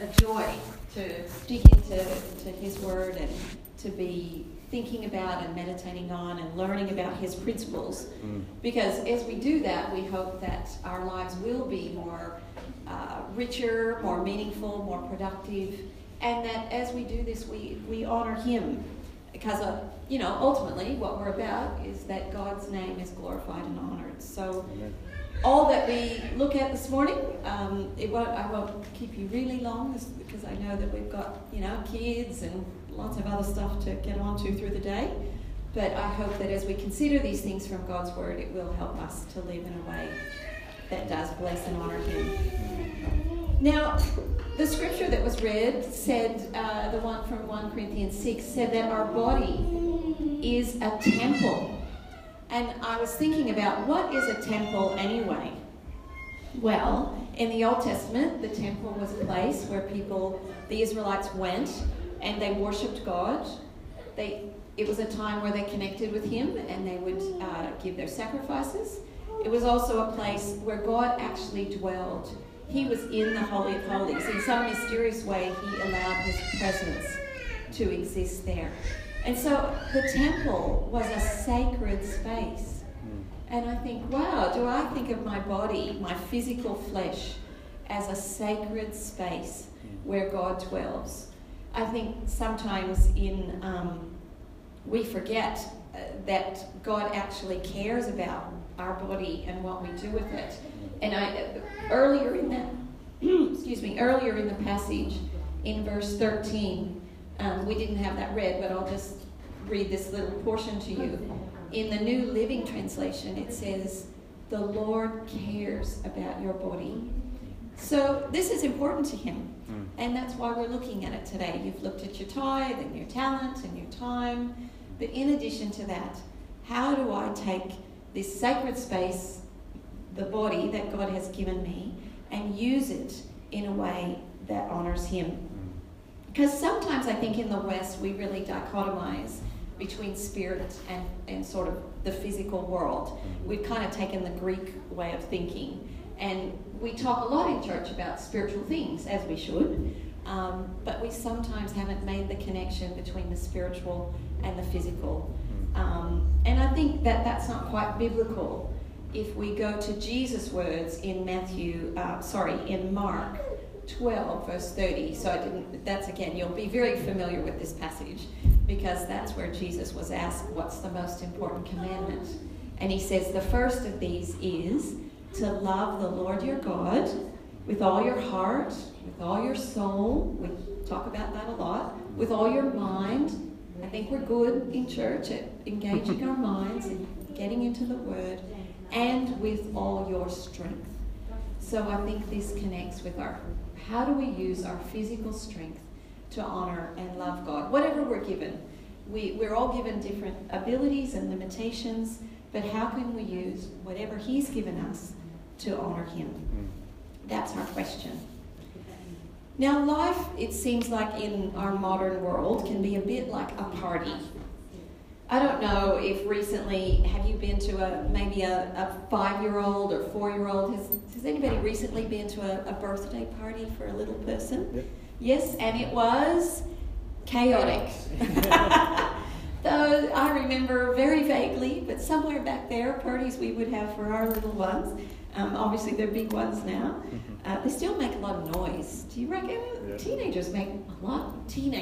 a joy to dig into his word and to be thinking about and meditating on and learning about his principles. Because as we do that, we hope that our lives will be more richer, more meaningful, more productive, and that as we do this, we honor him. Because, ultimately what we're about is that God's name is glorified and honored. So all that we look at this morning, I won't keep you really long because I know that we've got, kids and lots of other stuff to get on to through the day. But I hope that as we consider these things from God's word, it will help us to live in a way that does bless and honor him. Now, the scripture that was read said, the one from 1 Corinthians 6, said that our body is a temple. And I was thinking about, what is a temple anyway? Well, in the Old Testament, the temple was a place where the Israelites went and they worshipped God. It was a time where they connected with him and they would give their sacrifices. It was also a place where God actually dwelled. He was in the Holy of Holies. In some mysterious way, he allowed his presence to exist there. And so the temple was a sacred space. And I think, wow, do I think of my body, my physical flesh, as a sacred space where God dwells? I think sometimes we forget that God actually cares about our body and what we do with it. And earlier in the passage, in verse 13, we didn't have that read, but I'll just read this little portion to you. In the New Living Translation, it says, "The Lord cares about your body." So this is important to him, and that's why we're looking at it today. You've looked at your tithe and your talent and your time, but in addition to that, how do I take this sacred space, the body that God has given me, and use it in a way that honors him? Because sometimes I think in the West we really dichotomize between spirit and sort of the physical world. We've kind of taken the Greek way of thinking. And we talk a lot in church about spiritual things, as we should, but we sometimes haven't made the connection between the spiritual and the physical. And I think that that's not quite biblical. If we go to Jesus' words in Mark 12, verse 30. You'll be very familiar with this passage because that's where Jesus was asked, what's the most important commandment? And he says, the first of these is to love the Lord your God with all your heart, with all your soul. We talk about that a lot. With all your mind. I think we're good in church at engaging our minds and getting into the word. And with all your strength. So I think this connects with how do we use our physical strength to honor and love God? Whatever we're given. We're all given different abilities and limitations, but how can we use whatever he's given us to honor him? That's our question. Now, life, it seems like in our modern world, can be a bit like a party. I don't know if recently, have you been to maybe a 5-year-old or 4-year-old? Has anybody recently been to a birthday party for a little person? Yep. Yes, and it was chaotic. Though I remember very vaguely, but somewhere back there, parties we would have for our little ones. Obviously, they're big ones now. They still make a lot of noise. Do you reckon? Yeah. Teenagers make a lot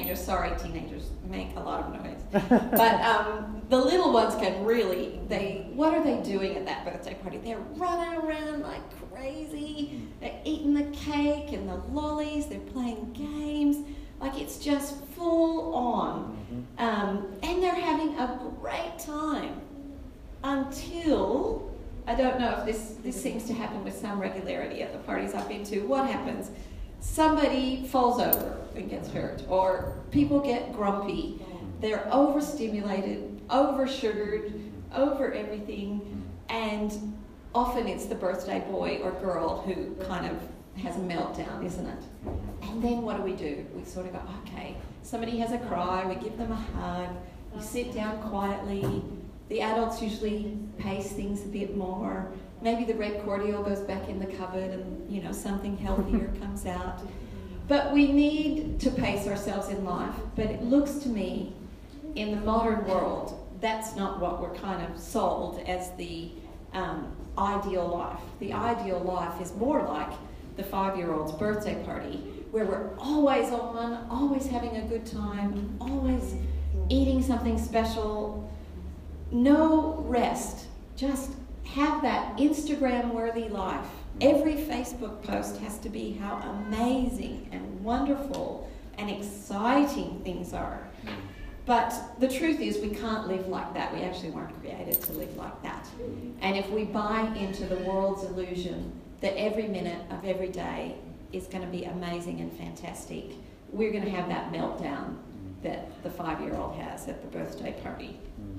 of noise. But the little ones can really, what are they doing at that birthday party? They're running around like crazy. They're eating the cake and the lollies. They're playing games. Like it's just full on. And they're having a great time until... I don't know if this seems to happen with some regularity at the parties I've been to. What happens? Somebody falls over and gets hurt, or people get grumpy. They're overstimulated, over-sugared, over everything, and often it's the birthday boy or girl who kind of has a meltdown, isn't it? And then what do? We sort of go, okay, somebody has a cry, we give them a hug, we sit down quietly. The adults usually pace things a bit more. Maybe the red cordial goes back in the cupboard and, something healthier comes out. But we need to pace ourselves in life. But it looks to me, in the modern world, that's not what we're kind of sold as the ideal life. The ideal life is more like the 5-year-old's birthday party, where we're always on, always having a good time, always eating something special, no rest, just have that Instagram-worthy life. Every Facebook post has to be how amazing and wonderful and exciting things are. But the truth is we can't live like that. We actually weren't created to live like that. And if we buy into the world's illusion that every minute of every day is going to be amazing and fantastic, we're going to have that meltdown that the 5-year-old has at the birthday party.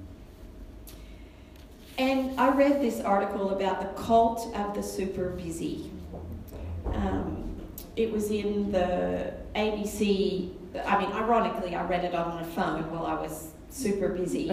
And I read this article about the cult of the super busy. It was in the ABC. I mean, ironically, I read it on my phone while I was super busy,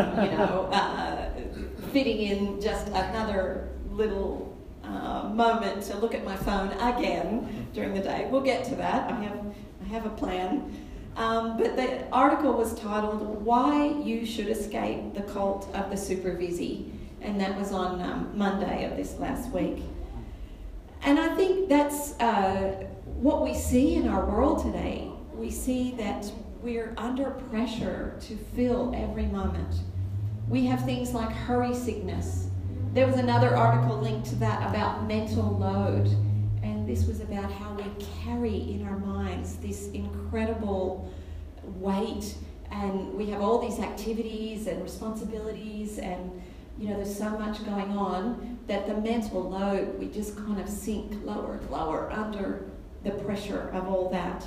and, fitting in just another little moment to look at my phone again during the day. We'll get to that. I have a plan. But the article was titled, "Why You Should Escape the Cult of the Super Busy," and that was on Monday of this last week. And I think that's what we see in our world today. We see that we're under pressure to fill every moment. We have things like hurry sickness. There was another article linked to that about mental load, and this was about how we carry in our minds this incredible weight, and we have all these activities and responsibilities, and there's so much going on that the mental load, we just kind of sink lower and lower under the pressure of all that.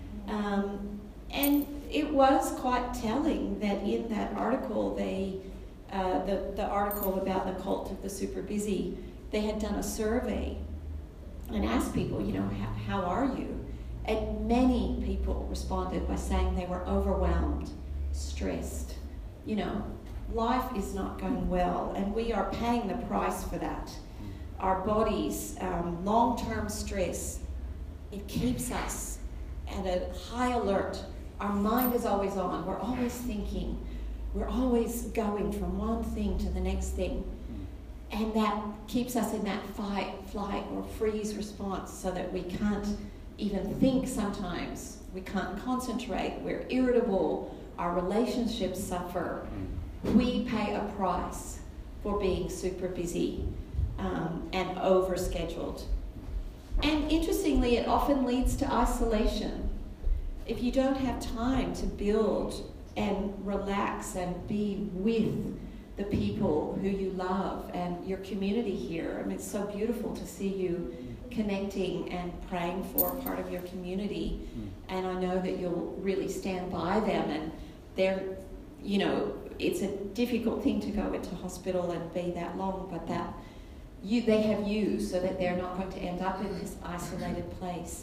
And it was quite telling that in that article, the article about the cult of the super busy, they had done a survey and asked people, how are you? And many people responded by saying they were overwhelmed, stressed. Life is not going well, and we are paying the price for that. Our bodies, long-term stress, it keeps us at a high alert. Our mind is always on. We're always thinking. We're always going from one thing to the next thing. And that keeps us in that fight, flight, or freeze response so that we can't even think sometimes. We can't concentrate. We're irritable. Our relationships suffer. We pay a price for being super busy and overscheduled. And interestingly, it often leads to isolation. If you don't have time to build and relax and be with the people who you love and your community here, I mean, it's so beautiful to see you connecting and praying for part of your community. And I know that you'll really stand by them, and they're, it's a difficult thing to go into hospital and be that long, but they have you so that they're not going to end up in this isolated place.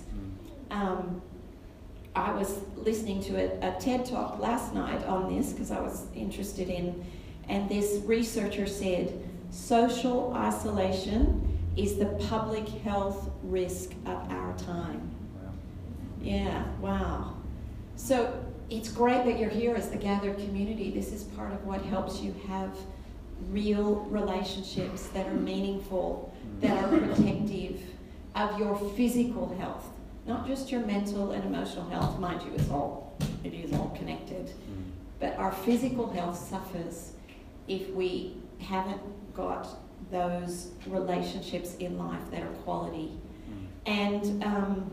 I was listening to a TED Talk last night on this because I was interested in, and this researcher said, social isolation is the public health risk of our time. Wow. Yeah, wow. So it's great that you're here as the gathered community. This is part of what helps you have real relationships that are meaningful, that are protective of your physical health, not just your mental and emotional health. Mind you, it is all connected. But our physical health suffers if we haven't got those relationships in life that are quality. And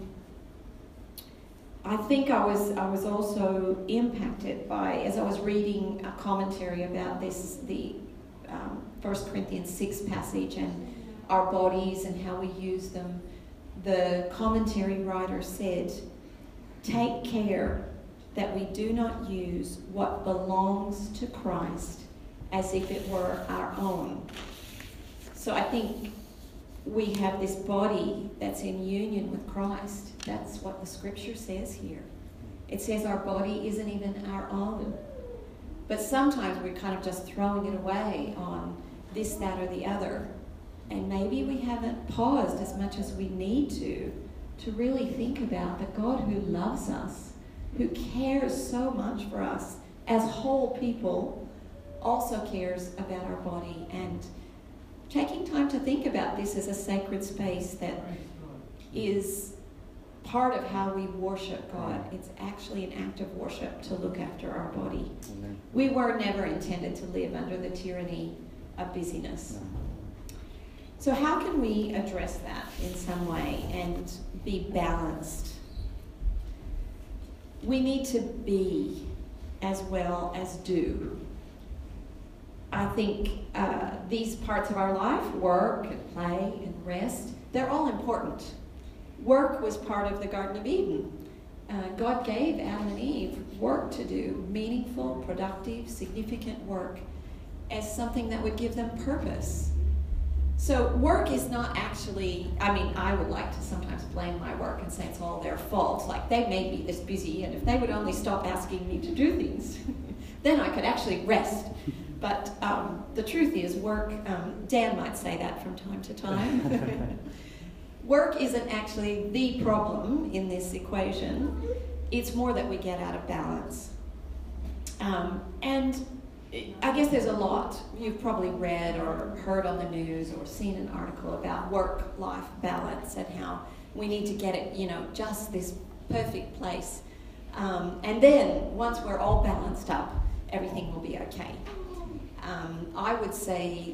I think I was also impacted by, as I was reading a commentary about this, the 1 Corinthians 6 passage and our bodies and how we use them. The commentary writer said, "Take care that we do not use what belongs to Christ as if it were our own." So I think we have this body that's in union with Christ. That's what the scripture says here. It says our body isn't even our own. But sometimes we're kind of just throwing it away on this, that, or the other. And maybe we haven't paused as much as we need to to really think about the God who loves us, who cares so much for us as whole people, also cares about our body. And taking time to think about this as a sacred space that is part of how we worship God. It's actually an act of worship to look after our body. Amen. We were never intended to live under the tyranny of busyness. No. So how can we address that in some way and be balanced? We need to be as well as do. I think these parts of our life, work and play and rest, they're all important. Work was part of the Garden of Eden. God gave Adam and Eve work to do, meaningful, productive, significant work, as something that would give them purpose. So work is not actually, I would like to sometimes blame my work and say it's all their fault. Like, they made me this busy, and if they would only stop asking me to do things, then I could actually rest. But the truth is, work, Dan might say that from time to time. Work isn't actually the problem in this equation. It's more that we get out of balance. And I guess there's a lot. You've probably read or heard on the news or seen an article about work-life balance and how we need to get it, just this perfect place. And then once we're all balanced up, everything will be okay. I would say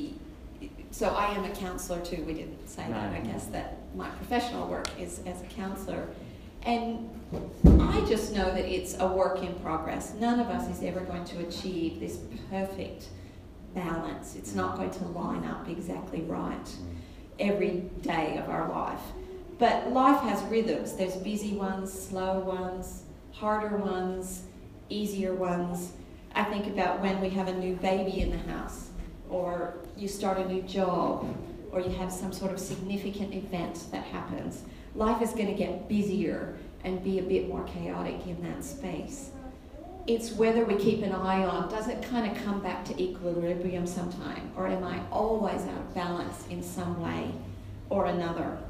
so I am a counselor too. We didn't say that. I guess that my professional work is as a counselor. And I just know that it's a work in progress. None of us is ever going to achieve this perfect balance. It's not going to line up exactly right every day of our life. But life has rhythms. There's busy ones, slow ones, harder ones, easier ones. I think about when we have a new baby in the house, or you start a new job, or you have some sort of significant event that happens. Life is going to get busier and be a bit more chaotic in that space. It's whether we keep an eye on, does it kind of come back to equilibrium sometime? Or am I always out of balance in some way or another?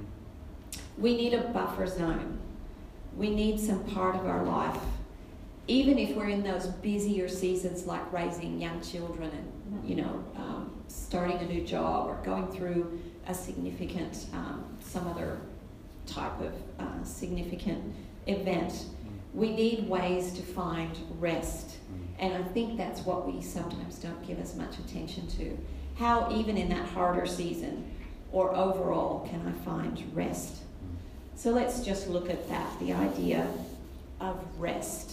We need a buffer zone. We need some part of our life. Even if we're in those busier seasons like raising young children and, starting a new job or going through a significant, some other type of significant event, we need ways to find rest. And I think that's what we sometimes don't give as much attention to. How, even in that harder season or overall, can I find rest? So let's just look at that, the idea of rest.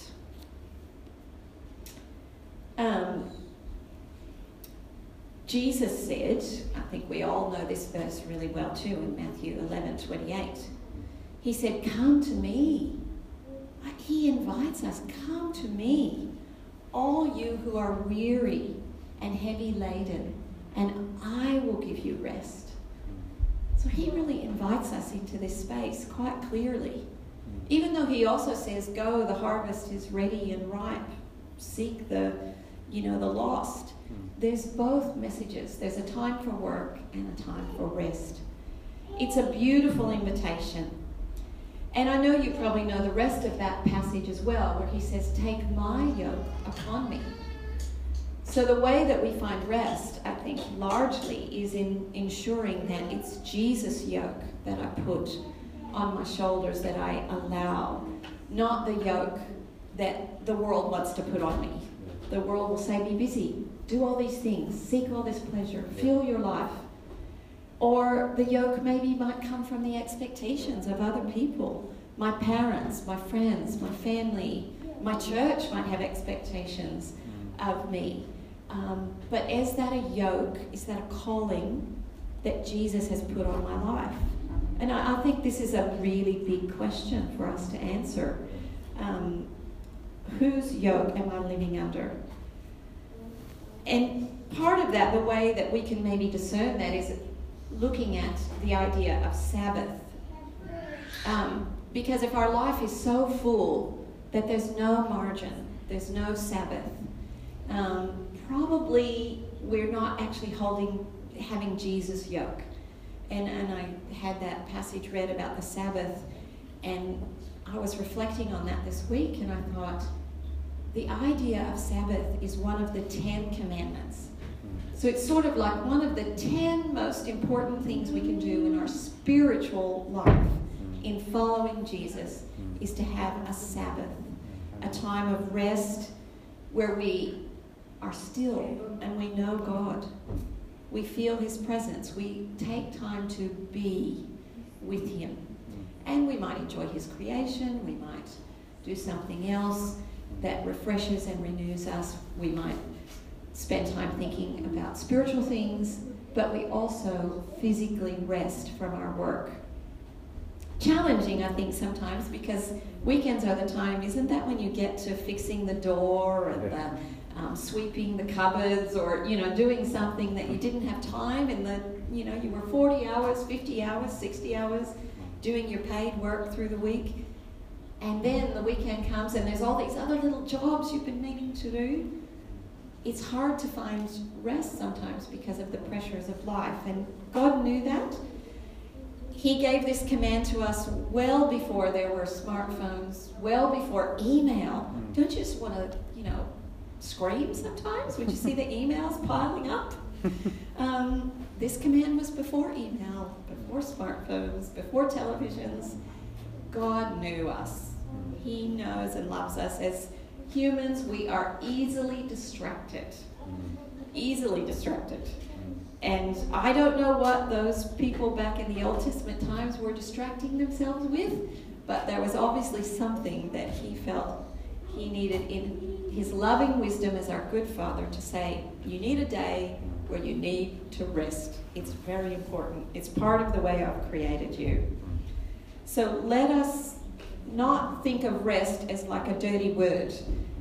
Jesus said, I think we all know this verse really well too, in Matthew 11:28. He said, "Come to me." He invites us, "Come to me, all you who are weary and heavy laden, and I will give you rest." So he really invites us into this space quite clearly. Even though he also says, "Go, the harvest is ready and ripe. Seek the lost." There's both messages. There's a time for work and a time for rest. It's a beautiful invitation. And I know you probably know the rest of that passage as well, where he says, "Take my yoke upon me." So the way that we find rest, I think, largely is in ensuring that it's Jesus' yoke that I put on my shoulders, that I allow, not the yoke that the world wants to put on me. The world will say, "Be busy, do all these things, seek all this pleasure, fill your life." Or the yoke maybe might come from the expectations of other people. My parents, my friends, my family, my church might have expectations of me. But is that a yoke? Is that a calling that Jesus has put on my life? And I think this is a really big question for us to answer. Whose yoke am I living under? And part of that, the way that we can maybe discern that, is looking at the idea of Sabbath. Because if our life is so full that there's no margin, there's no Sabbath, probably we're not actually having Jesus' yoke. And I had that passage read about the Sabbath, and I was reflecting on that this week, and I thought, the idea of Sabbath is one of the 10 commandments. So it's sort of like one of the 10 most important things we can do in our spiritual life in following Jesus is to have a Sabbath, a time of rest where we are still and we know God. We feel His presence. We take time to be with Him. And we might enjoy His creation. We might do something else that refreshes and renews us. We might spend time thinking about spiritual things, but we also physically rest from our work. Challenging, I think, sometimes, because weekends are the time, isn't that when you get to fixing the door and the sweeping the cupboards, or doing something that you didn't have time in the you were 40 hours, 50 hours, 60 hours doing your paid work through the week, and then the weekend comes and there's all these other little jobs you've been meaning to do. It's hard to find rest sometimes because of the pressures of life, and God knew that. He gave this command to us well before there were smartphones, well before email. Don't you just want to, scream sometimes when you see the emails piling up? This command was before email, before smartphones, before televisions. God knew us. He knows and loves us. As humans, we are easily distracted. Easily distracted. And I don't know what those people back in the Old Testament times were distracting themselves with, but there was obviously something that He felt He needed in His loving wisdom as our good Father to say, you need a day where you need to rest. It's very important. It's part of the way I've created you. So let us not think of rest as like a dirty word.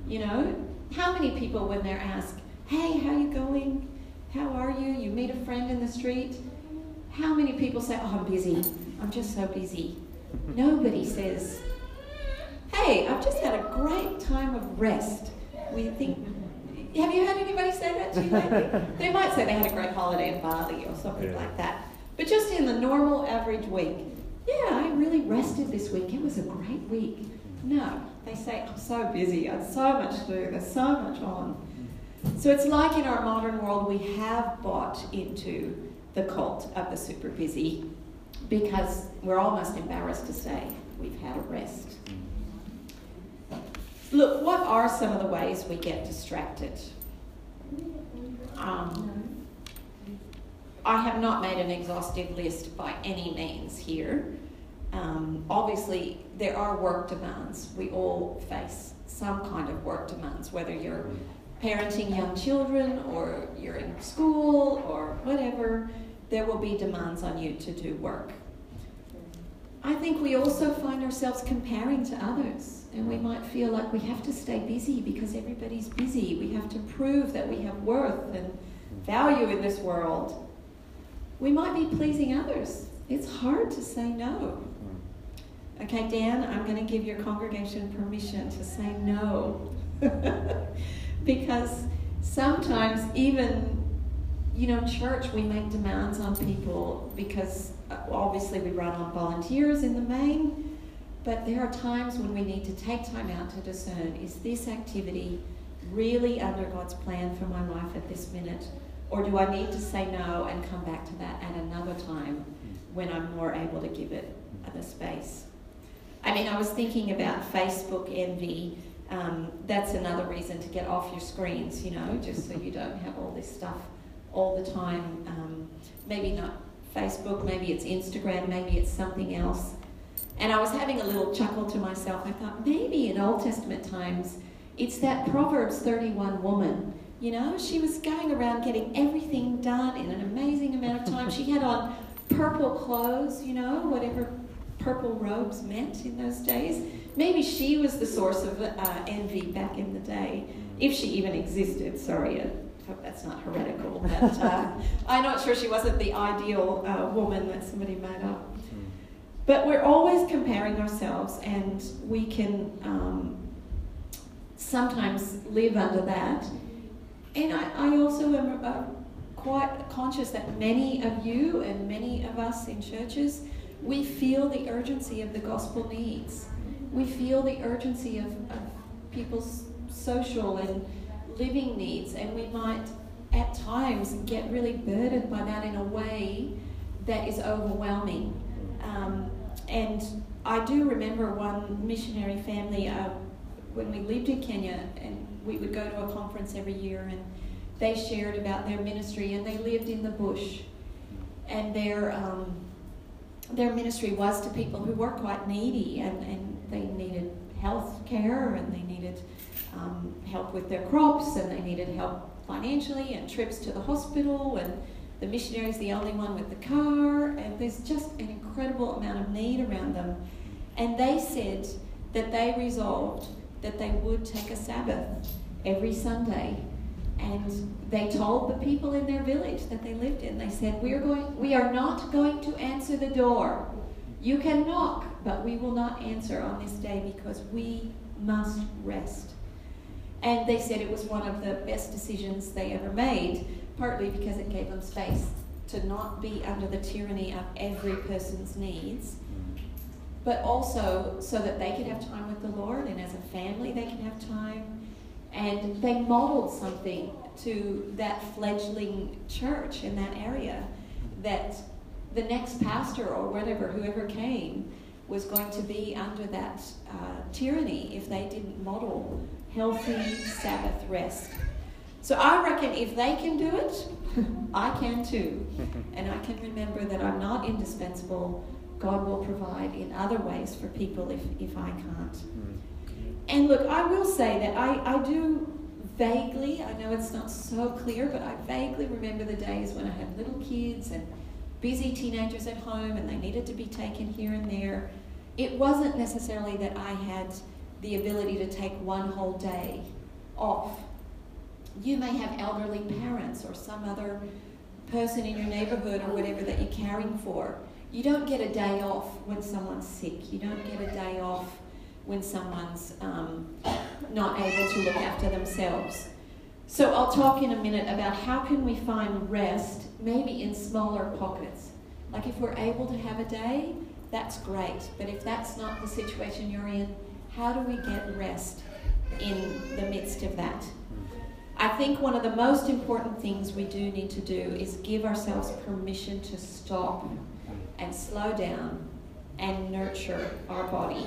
How many people, when they're asked, hey, how you going? How are you? You meet a friend in the street. How many people say, oh, I'm busy. I'm just so busy. Nobody says, hey, I've just had a great time of rest. We think, have you had anybody say that to you lately? They might say they had a great holiday in Bali or something like that. But just in the normal average week, yeah, I really rested this week. It was a great week. No, they say, I'm so busy. I have so much to do. There's so much on. So it's like in our modern world, we have bought into the cult of the super busy because we're almost embarrassed to say we've had a rest. Look, what are some of the ways we get distracted? I have not made an exhaustive list by any means here. Obviously, there are work demands. We all face some kind of work demands, whether you're parenting young children or you're in school or whatever, there will be demands on you to do work. I think we also find ourselves comparing to others, and we might feel like we have to stay busy because everybody's busy. We have to prove that we have worth and value in this world. We might be pleasing others. It's hard to say no. Okay, Dan, I'm going to give your congregation permission to say no. Because sometimes even, church, we make demands on people because obviously we run on volunteers in the main, but there are times when we need to take time out to discern, is this activity really under God's plan for my life at this minute? Or do I need to say no and come back to that at another time when I'm more able to give it the space? I was thinking about Facebook envy. That's another reason to get off your screens, just so you don't have all this stuff all the time. Maybe not Facebook, maybe it's Instagram, maybe it's something else. And I was having a little chuckle to myself. I thought, maybe in Old Testament times, it's that Proverbs 31 woman. She was going around getting everything done in an amazing amount of time. She had on purple clothes, whatever purple robes meant in those days. Maybe she was the source of envy back in the day, if she even existed. Sorry, I hope that's not heretical, but I'm not sure she wasn't the ideal woman that somebody made up. But we're always comparing ourselves, and we can sometimes live under that. And I also am quite conscious that many of you and many of us in churches, we feel the urgency of the gospel needs. We feel the urgency of people's social and living needs, and we might at times get really burdened by that in a way that is overwhelming. And I do remember one missionary family when we lived in Kenya, and we would go to a conference every year, and they shared about their ministry, and they lived in the bush, and their ministry was to people who were quite needy, and they needed health care, and they needed help with their crops, and they needed help financially and trips to the hospital, and the missionary's the only one with the car, and there's just an incredible amount of need around them. And they said that they resolved that they would take a Sabbath every Sunday, and they told the people in their village that they lived in, they said, we are not going to answer the door. You can knock, but we will not answer on this day because we must rest. And they said it was one of the best decisions they ever made, partly because it gave them space to not be under the tyranny of every person's needs, but also so that they could have time with the Lord, and as a family they can have time. And they modeled something to that fledgling church in that area, that the next pastor or whatever, whoever came, was going to be under that tyranny if they didn't model healthy Sabbath rest. So I reckon if they can do it, I can too. And I can remember that I'm not indispensable. God will provide in other ways for people if I can't. And look, I will say that I do vaguely, I know it's not so clear, but I vaguely remember the days when I had little kids and busy teenagers at home and they needed to be taken here and there. It wasn't necessarily that I had the ability to take one whole day off. You may have elderly parents or some other person in your neighborhood or whatever that you're caring for. You don't get a day off when someone's sick. You don't get a day off when someone's not able to look after themselves. So I'll talk in a minute about how can we find rest, maybe in smaller pockets. Like if we're able to have a day, that's great. But if that's not the situation you're in, how do we get rest in the midst of that? I think one of the most important things we do need to do is give ourselves permission to stop and slow down and nurture our body.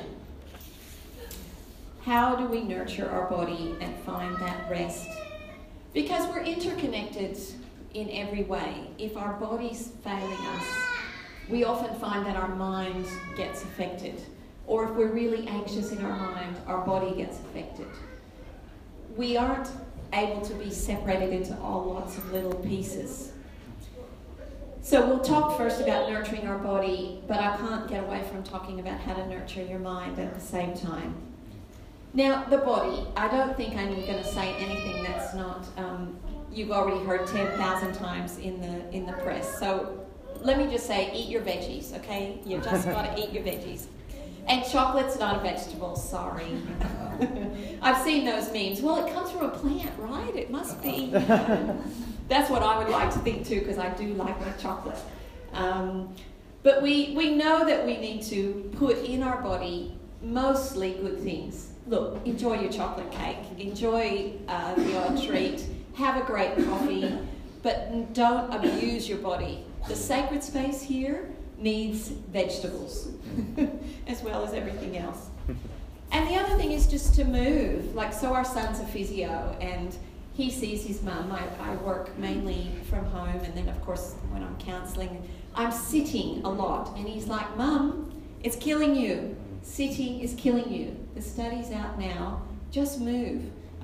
How do we nurture our body and find that rest? Because we're interconnected in every way. If our body's failing us, we often find that our mind gets affected. Or if we're really anxious in our mind, our body gets affected. We aren't able to be separated into all lots of little pieces. So we'll talk first about nurturing our body, but I can't get away from talking about how to nurture your mind at the same time. Now, the body, I don't think I'm going to say anything that's not, you've already heard 10,000 times in the press. So let me just say, eat your veggies, okay? You've just got to eat your veggies. And chocolate's not a vegetable, sorry. I've seen those memes. Well, it comes from a plant, right? It must be. That's what I would like to think too, because I do like my chocolate. But we know that we need to put in our body mostly good things. Look, enjoy your chocolate cake. Enjoy the odd treat. Have a great coffee. But don't abuse your body. The sacred space here needs vegetables as well as everything else. And the other thing is just to move. Like, so our son's a physio and he sees his mum. I work mainly from home, and then of course when I'm counselling, I'm sitting a lot. And he's like, Mum, it's killing you. Sitting is killing you. The study's out now. Just move.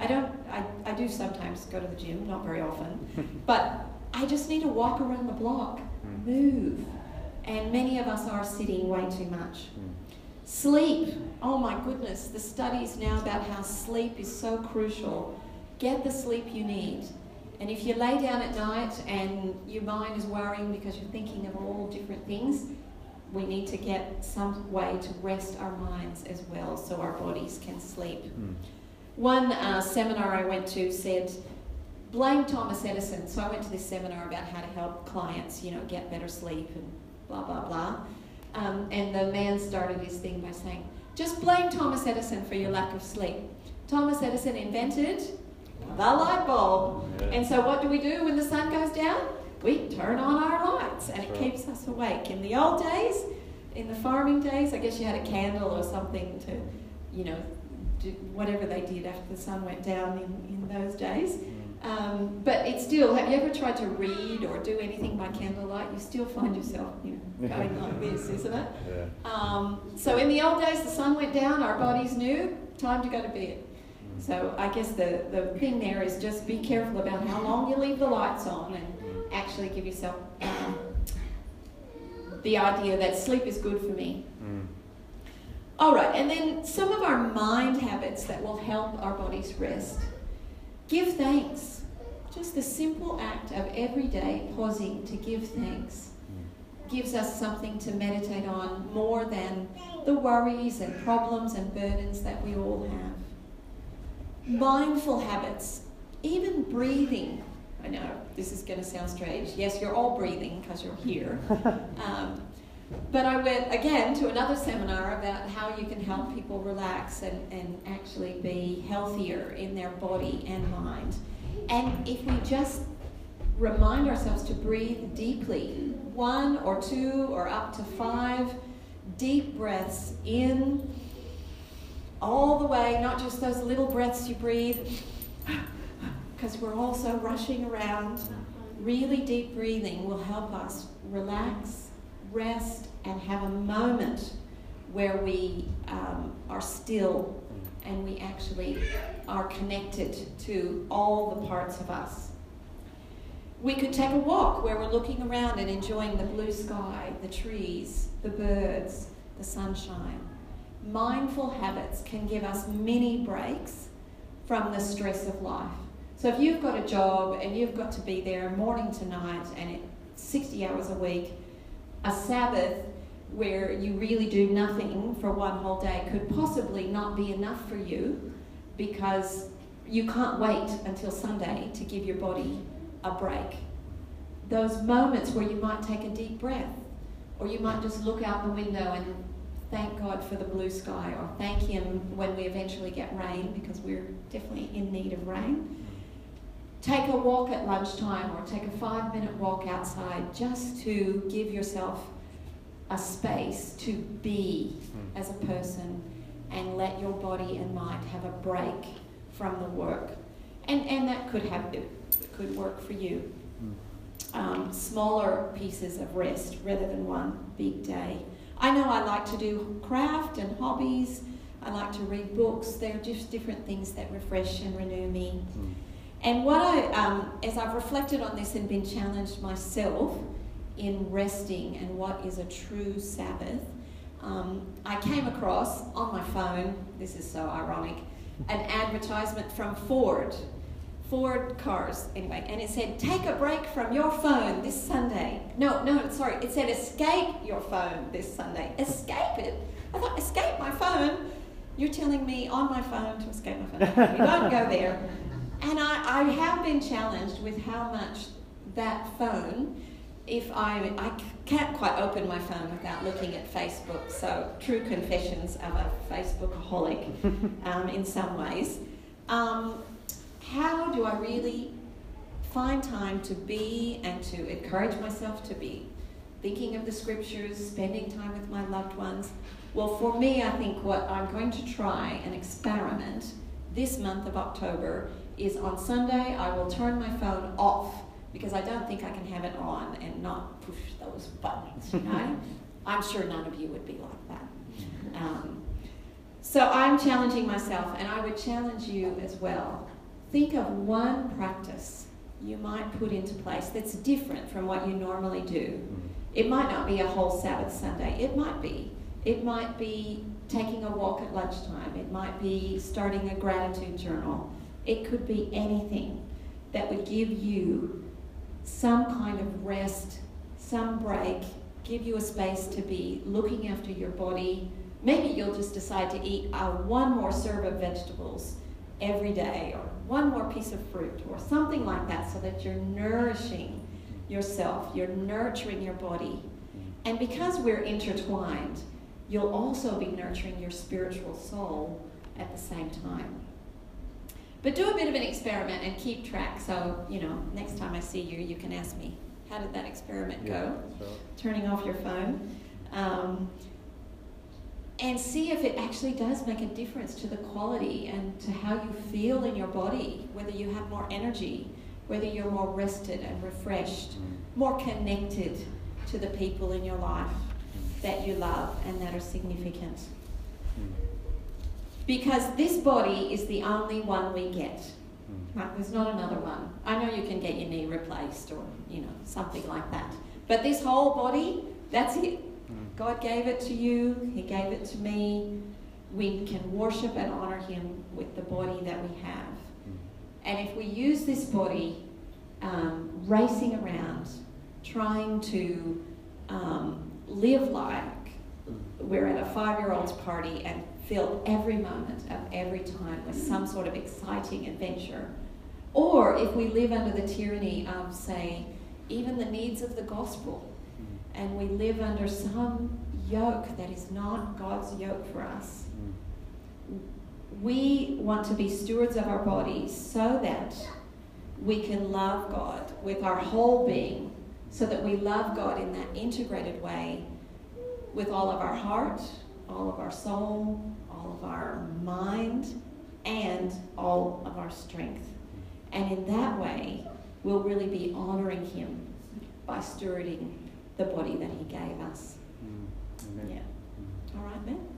I do sometimes go to the gym, not very often, but I just need to walk around the block. Move. And many of us are sitting way too much. Sleep. Oh my goodness, the studies now about how sleep is so crucial. Get the sleep you need. And if you lay down at night and your mind is worrying because you're thinking of all different things, we need to get some way to rest our minds as well so our bodies can sleep. One seminar I went to said, blame Thomas Edison. So I went to this seminar about how to help clients, get better sleep and blah, blah, blah. And the man started his thing by saying, just blame Thomas Edison for your lack of sleep. Thomas Edison invented the light bulb. Yeah. And so what do we do when the sun goes down? We turn on our lights, and it keeps us awake. In the old days, in the farming days, I guess you had a candle or something to, do whatever they did after the sun went down in those days. But it's still, have you ever tried to read or do anything by candlelight? You still find yourself, going like this, isn't it? Yeah. So in the old days, the sun went down, our bodies knew, time to go to bed. So I guess the thing there is just be careful about how long you leave the lights on and actually give yourself the idea that sleep is good for me. All right, and then some of our mind habits that will help our bodies rest. Give thanks. Just the simple act of every day pausing to give thanks gives us something to meditate on more than the worries and problems and burdens that we all have. Mindful habits, even breathing. I know this is going to sound strange. Yes, you're all breathing because you're here. But I went again to another seminar about how you can help people relax and actually be healthier in their body and mind. And if we just remind ourselves to breathe deeply, 1 or 2 or up to 5 deep breaths in, all the way, not just those little breaths you breathe, because we're also rushing around. Really deep breathing will help us relax, rest, and have a moment where we are still and we actually are connected to all the parts of us. We could take a walk where we're looking around and enjoying the blue sky, the trees, the birds, the sunshine. Mindful habits can give us mini breaks from the stress of life. So if you've got a job and you've got to be there morning to night and it's 60 hours a week, a Sabbath where you really do nothing for one whole day could possibly not be enough for you because you can't wait until Sunday to give your body a break. Those moments where you might take a deep breath, or you might just look out the window and thank God for the blue sky, or thank Him when we eventually get rain, because we're definitely in need of rain. Take a walk at lunchtime, or take a 5-minute walk outside just to give yourself a space to be as a person and let your body and mind have a break from the work. And that could work for you. Smaller pieces of rest rather than one big day. I know I like to do craft and hobbies. I like to read books. They're just different things that refresh and renew me. And what as I've reflected on this and been challenged myself in resting and what is a true Sabbath, I came across on my phone, this is so ironic, an advertisement from Ford cars, anyway, and it said, take a break from your phone this Sunday. Sorry, it said escape your phone this Sunday. Escape it? I thought, escape my phone? You're telling me on my phone to escape my phone. We don't go there. And I have been challenged with how much that phone, if I can't quite open my phone without looking at Facebook, so true confessions of a Facebookaholic in some ways. How do I really find time to be and to encourage myself to be thinking of the scriptures, spending time with my loved ones? Well, for me, I think what I'm going to try and experiment this month of October is on Sunday I will turn my phone off, because I don't think I can have it on and not push those buttons, you know? I'm sure none of you would be like that. So I'm challenging myself, and I would challenge you as well. Think of one practice you might put into place that's different from what you normally do. It might not be a whole Sabbath Sunday. It might be. It might be taking a walk at lunchtime. It might be starting a gratitude journal. It could be anything that would give you some kind of rest, some break, give you a space to be looking after your body. Maybe you'll just decide to eat one more serve of vegetables, every day, or one more piece of fruit, or something like that, so that you're nourishing yourself, you're nurturing your body. And because we're intertwined, you'll also be nurturing your spiritual soul at the same time. But do a bit of an experiment and keep track, so, next time I see you, you can ask me, how did that experiment go? Sure. Turning off your phone. And see if it actually does make a difference to the quality and to how you feel in your body, whether you have more energy, whether you're more rested and refreshed, more connected to the people in your life that you love and that are significant. Because this body is the only one we get. Right? There's not another one. I know you can get your knee replaced or, something like that. But this whole body, that's it. God gave it to you. He gave it to me. We can worship and honor him with the body that we have. And if we use this body racing around, trying to live like we're at a 5-year-old's party and fill every moment of every time with some sort of exciting adventure, or if we live under the tyranny of, say, even the needs of the gospel, and we live under some yoke that is not God's yoke for us. We want to be stewards of our bodies so that we can love God with our whole being, so that we love God in that integrated way with all of our heart, all of our soul, all of our mind, and all of our strength. And in that way, we'll really be honoring him by stewarding the body that he gave us. Amen. Yeah. All right, Ben?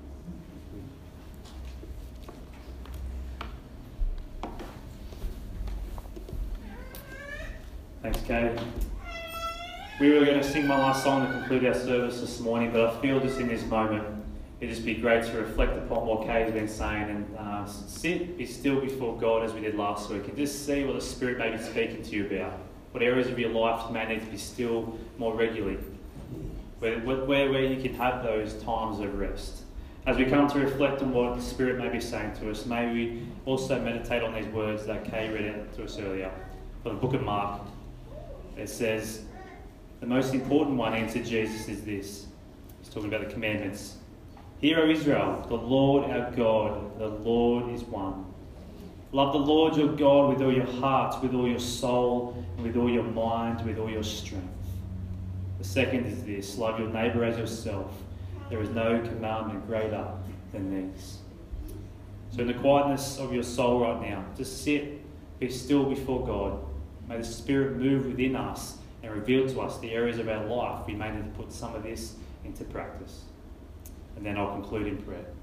Thanks, Katie. We were going to sing my last song to conclude our service this morning, but I feel just in this moment, it'd just be great to reflect upon what Katie's been saying and sit, be still before God as we did last week, and just see what the Spirit may be speaking to you about. What areas of your life may need to be still more regularly, where you can have those times of rest. As we come to reflect on what the Spirit may be saying to us, may we also meditate on these words that Kay read out to us earlier. From the book of Mark, it says, the most important one, answered Jesus, is this. He's talking about the commandments. Hear, O Israel, the Lord our God, the Lord is one. Love the Lord your God with all your heart, with all your soul, and with all your mind, with all your strength. The second is this, love your neighbour as yourself. There is no commandment greater than these. So in the quietness of your soul right now, just sit, be still before God. May the Spirit move within us and reveal to us the areas of our life we may need to put some of this into practice. And then I'll conclude in prayer.